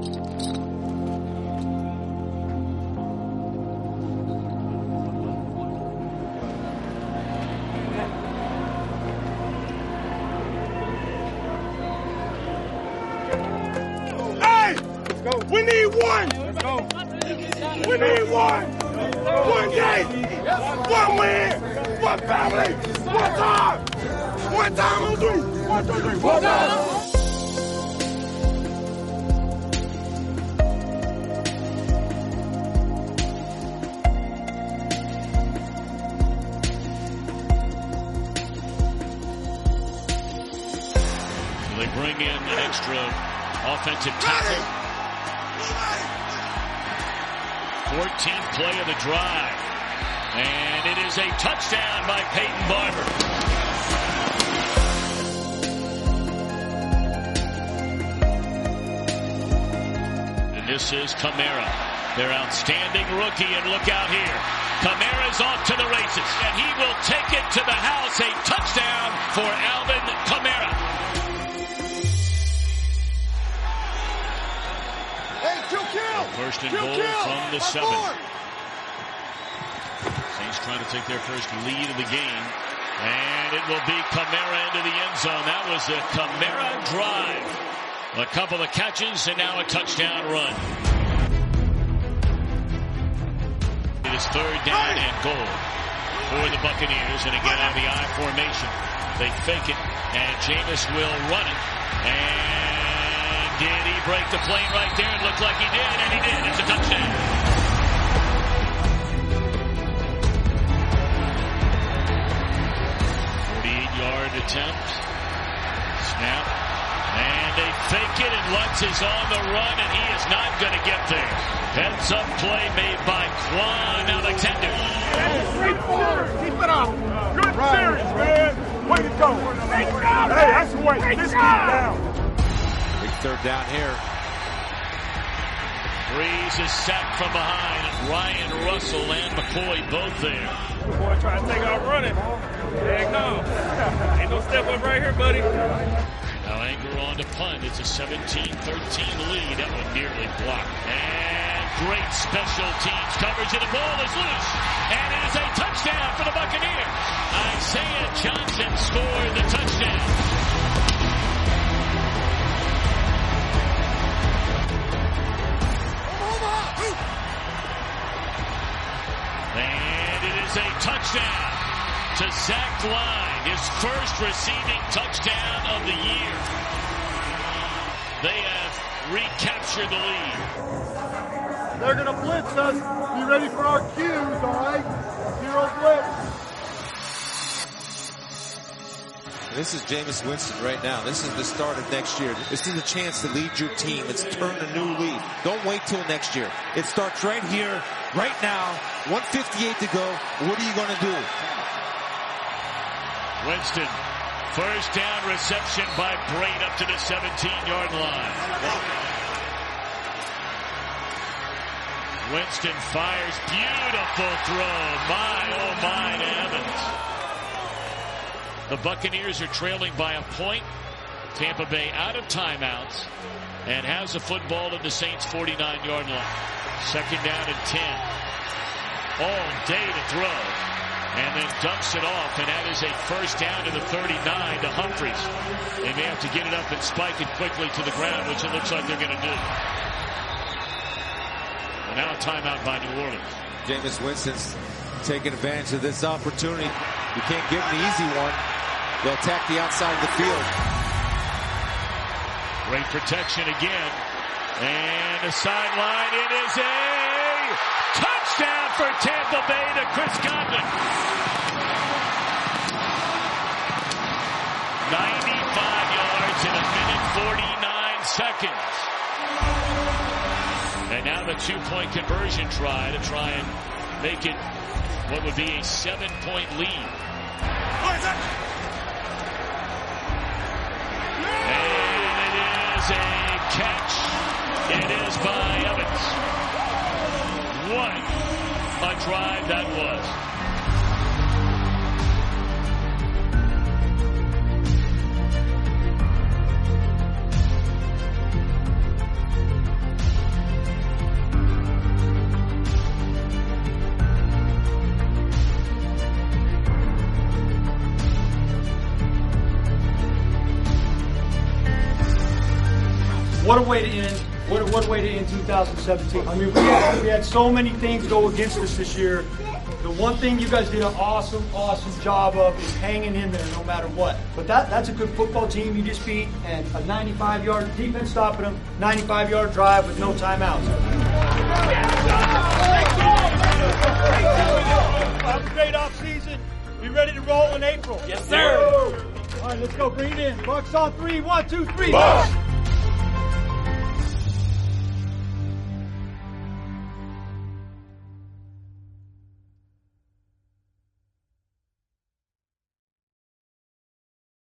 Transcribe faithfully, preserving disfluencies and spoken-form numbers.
We need one. Let's go. We need one. One game. One win. One family. One time. One time on three. One, two, three. One time. They bring in an extra offensive tackle. fourteenth play of the drive. And it is a touchdown by Peyton Barber. And this is Kamara, their outstanding rookie. And look out here. Kamara's off to the races. And he will take it to the house. A touchdown for Alvin Kamara. First and goal from the seven. Saints trying to take their first lead of the game. And it will be Kamara into the end zone. That was a Kamara drive. A couple of catches and now a touchdown run. It is third down and goal for the Buccaneers. And again out of the I formation. They fake it. And Jameis will run it. And did he break the plane right there? It looked like he did, and he did. It's a touchdown. forty-eight yard attempt. Snap. And they fake it, and Lutz is on the run, and he is not going to get there. Heads up play made by Quan Alexander. Keep it up. Good series, man. Way to go. Hey, that's the way. Just keep down. Third down here. Breeze is sacked from behind. Ryan Russell and McCoy both there. Boy trying to take off running. Heck no. Ain't no step up right here, buddy. Now Anger on to punt. It's a seventeen thirteen lead. That one nearly blocked. And great special teams coverage, and the ball is loose. And it is a touchdown for the Buccaneers. Isaiah Johnson scored the touchdown. And it is a touchdown to Zach Line, his first receiving touchdown of the year. They have recaptured the lead. They're going to blitz us. Be ready for our cues, all right? Zero blitz. This is Jameis Winston right now. This is the start of next year. This is a chance to lead your team. It's turn a new leaf. Don't wait till next year. It starts right here, right now. one fifty-eight to go. What are you going to do? Winston, first down reception by Braid up to the seventeen yard line. Winston fires. Beautiful throw. My, oh my, to Evans. The Buccaneers are trailing by a point. Tampa Bay out of timeouts and has the football at the Saints' forty-nine yard line. Second down and ten. All day to throw. And then dumps it off, and that is a first down to the thirty-nine to Humphries. They may have to get it up and spike it quickly to the ground, which it looks like they're going to do. And now a timeout by New Orleans. Jameis Winston's taking advantage of this opportunity. You can't give him the easy one. They'll attack the outside of the field. Great protection again. And the sideline, it is a touchdown for Tampa Bay to Chris Godwin. ninety-five yards in a minute forty-nine seconds. And now the two-point conversion try to try and make it what would be a seven-point lead. And it is a catch. It is by Evans. What a drive that was. What a way to end. What a, what a way to end two thousand seventeen. I mean, we had, we had so many things go against us this year. The one thing you guys did an awesome, awesome job of is hanging in there no matter what. But that that's a good football team you just beat, and a ninety-five yard defense stopping them, ninety-five yard drive with no timeouts. Have a great offseason. Be ready to roll in April. Yes, sir. All right, let's go. Bring it in. Bucks on three. One, two, three. Bucks.